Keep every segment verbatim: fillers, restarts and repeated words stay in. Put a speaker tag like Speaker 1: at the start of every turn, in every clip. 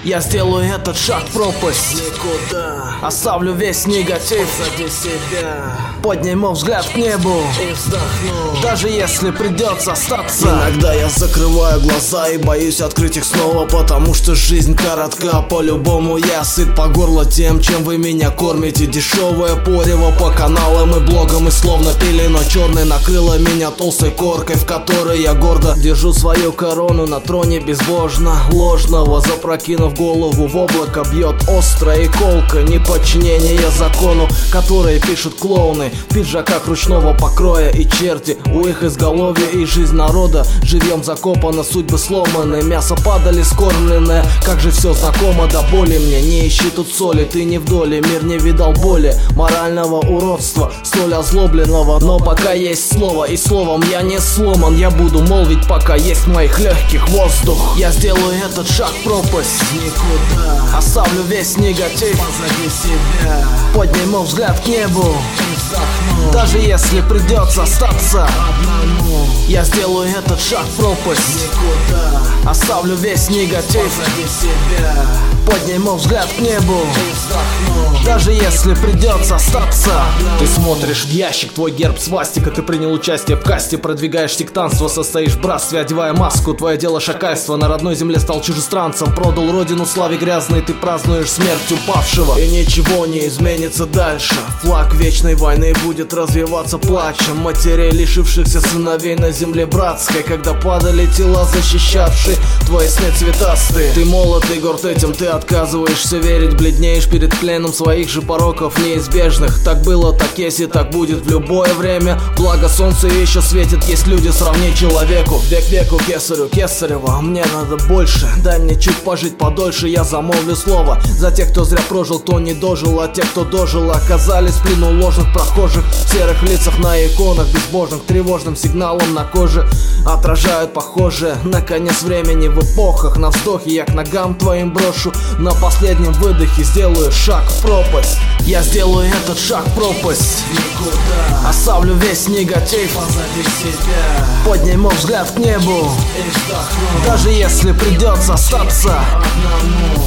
Speaker 1: Я сделаю этот шаг в пропасть никуда. Оставлю весь негатив позади себя. Подниму взгляд к небу и вздохну, даже если придется остаться.
Speaker 2: Иногда я закрываю глаза и боюсь открыть их снова, потому что жизнь коротка. По-любому я сыт по горло тем, чем вы меня кормите. Дешевое порево по каналам и блогам, и словно пелена черной накрыла меня толстой коркой, в которой я гордо держу свою корону на троне безбожно ложного. Запрокинув голову в облако, бьет острая и колка неподчинение закону, которые пишут клоуны в пиджаках ручного покроя и черти у их изголовья. И жизнь народа живьем закопана, судьбы сломаны, мясо падали скормленное. Как же все знакомо до боли мне, не ищи тут соли, ты не в доле. Мир не видал боли, морального уродства, столь озлобленного. Но пока есть слово, и словом я не сломан, я буду молвить, пока есть в моих легких воздух. Я сделаю этот шаг в пропасть никуда. Оставлю весь негатив позади себя. Подниму взгляд к небу и вздохну, даже если придется остаться одному. Я сделаю этот шаг в пропасть никуда. Оставлю весь негатив позади себя. Подниму взгляд к небу и вздохну, даже если придется остаться одному.
Speaker 1: Ты смотришь в ящик, твой герб свастика. Ты принял участие в касте, продвигаешь сектантство, состоишь в братстве, одевая маску. Твое дело шакальство, на родной земле стал чужестранцем. Продал родину славе грязной, ты празднуешь смерть упавшего.
Speaker 2: И ничего не изменится дальше. Флаг вечной войны будет развиваться плачем матерей, лишившихся сыновей на земле братской, когда падали тела, защищавшие твои сны цветастые. Ты молод и горд этим, ты отказываешься верить, бледнеешь перед пленом своих же пороков неизбежных. Так было, так есть и так будет в любое время. Благо солнце еще светит, есть люди сравни человеку. Век веку кесарю кесарева, мне надо больше. Дай мне чуть пожить подольше, я замолвлю слово за тех, кто зря прожил, кто не дожил. А те, кто дожил, оказались в плену ложных прохожих, в серых лицах на иконах безбожных, тревожным сигналом на коже отражают похожее на конец времени в эпохах. На вздохе я к ногам твоим брошу, на последнем выдохе сделаю шаг в пропасть.
Speaker 1: Я сделаю этот шаг в пропасть
Speaker 2: никуда.
Speaker 1: Оставлю весь негатив
Speaker 2: позади себя.
Speaker 1: Подниму взгляд к небу
Speaker 2: и вздохну,
Speaker 1: даже если придется остаться
Speaker 2: одному.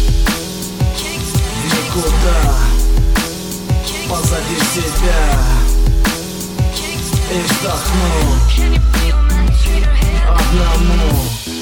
Speaker 2: Никуда позади себя и вздохну одному.